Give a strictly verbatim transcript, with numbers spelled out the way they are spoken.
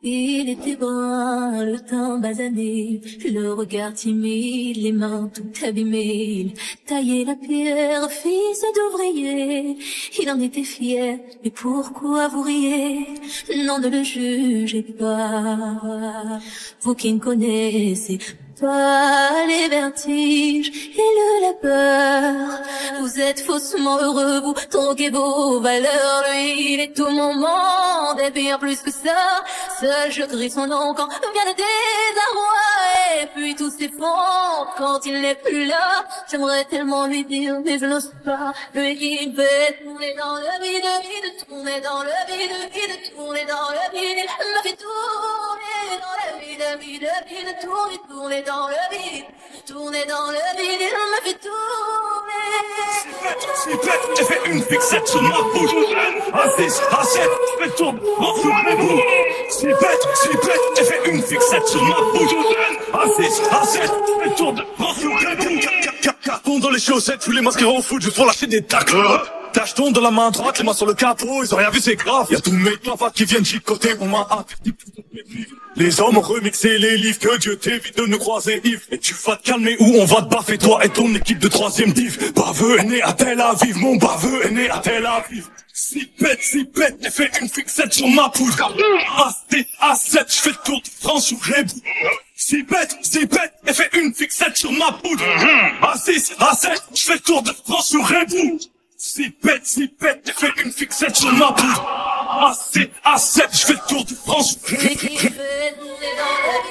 Il était brun, le teint basané, le regard timide, les mains toutes abîmées. Il taillait la pierre, fils d'ouvrier. Il en était fier, mais pourquoi vous riez? Non, ne le jugez pas, vous qui ne connaissez pas les vertiges et le labeur. Vous êtes faussement heureux, vous troquez vos valeurs. Lui, il est tout mon monde, et bien plus que ça. Seul je crie son nom quand vient le désarroi. Et puis tout s'effondre quand il n'est plus là. J'aimerais tellement lui dire, mais je n'ose pas. Lui, il fait tourner dans le vide, vide, tourner dans le vide, vide, tourner dans le vide. Il me fait tourner dans le vide, vide, vide, tourner, tourner dans le vide, tourner dans le vide, il me fait tourner. Si bête, j'ai fait une fixette sur ma bouche. À six, à sept, je fais tourner mon bout. Si bête, si bête, j'ai fait une fixette sur ma bouche. À six, à sept, je fais tourner mon bout. Carton dans les chaussettes, tous les mascarons foot, juste pour lâcher des tacles. Tachetons dans la main droite, les mains sur le capot, ils ont rien vu, c'est grave. Y'a tous mes clavats qui viennent chicoter mon main hâte. Les hommes ont remixé les livres, que Dieu t'évite de nous croiser Yves. Et tu vas te calmer ou on va te baffer toi et ton équipe de troisième div. Baveux est né à Tel Aviv, mon baveux est né à Tel Aviv. Si bête, si bête, j'ai fait une fixette sur ma poudre. A sept, A sept, je fais le tour de France sur les bouts. Si bête, si bête, j'ai fait une fixette sur ma poudre. A six, A sept, je fais le tour de France sur les bouts. Si bête, si bête, j'ai fait une fixette sur ma poudre. A sept, A sept, je fais le tour de France. Qui fait tourner dans le